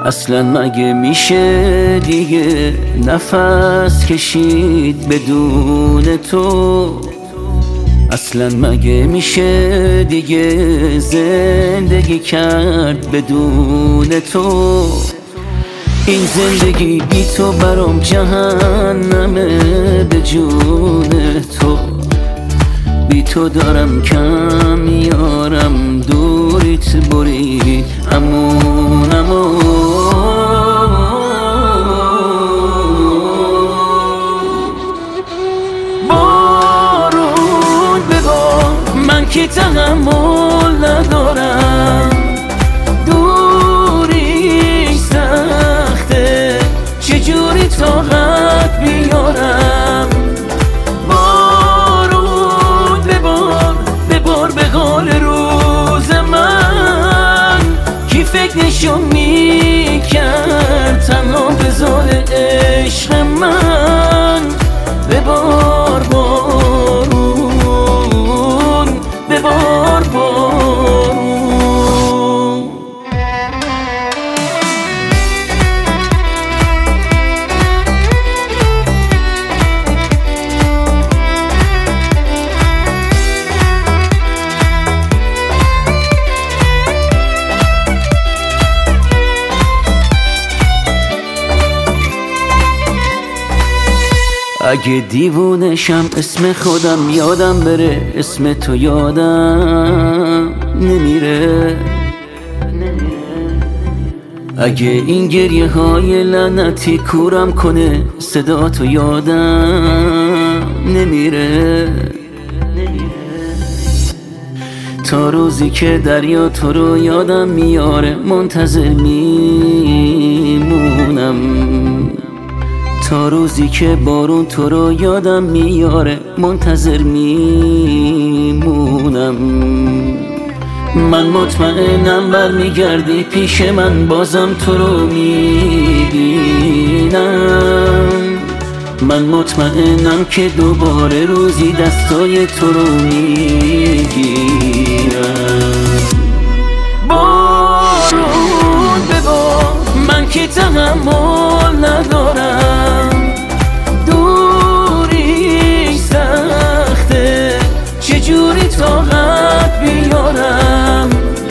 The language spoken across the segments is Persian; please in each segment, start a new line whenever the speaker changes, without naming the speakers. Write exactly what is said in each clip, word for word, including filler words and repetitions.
اصلا مگه میشه دیگه نفس کشید بدون تو؟ اصلا مگه میشه دیگه زندگی کرد بدون تو؟ این زندگی بی تو برام جهنمه، به جون تو بی تو دارم کم میارم، دوریت بری امون امون. بارون ببار من که تحمل ندارم، دوری سخته چجوری طاقت بیارم. بارون ببار ببار به حال روز من، کی فکرشو میکرد تنها بذار عشق من. ببار بارون ببار بارون. اگه دیوونشم اسم خودم یادم بره، اسم تو یادم نمیره. اگه این گریه های لعنتی کورم کنه، صدا تو یادم نمیره. تا روزی که دریا تو رو یادم میاره، منتظر میمونم. تا روزی که بارون تو رو یادم میاره، منتظر میمونم. من مطمئنم برمیگردی پیش من، بازم تو رو میبینم. من مطمئنم که دوباره روزی دستای تو رو میگیرم. بارون ببار من که تحمل ندارم، دوری سخته چجوری طاقت بیارم.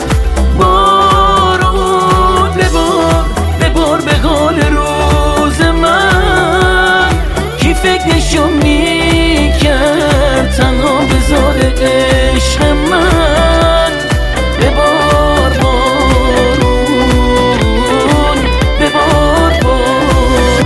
بارون ببار ببار به حال روز من، کی فکرشو میکرد تنها بذار عشق من. ببار بارون ببار بارون.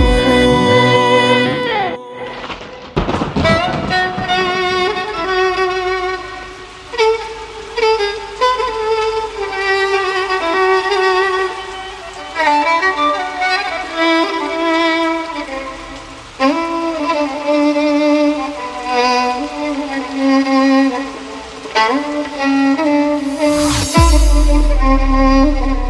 Thank you.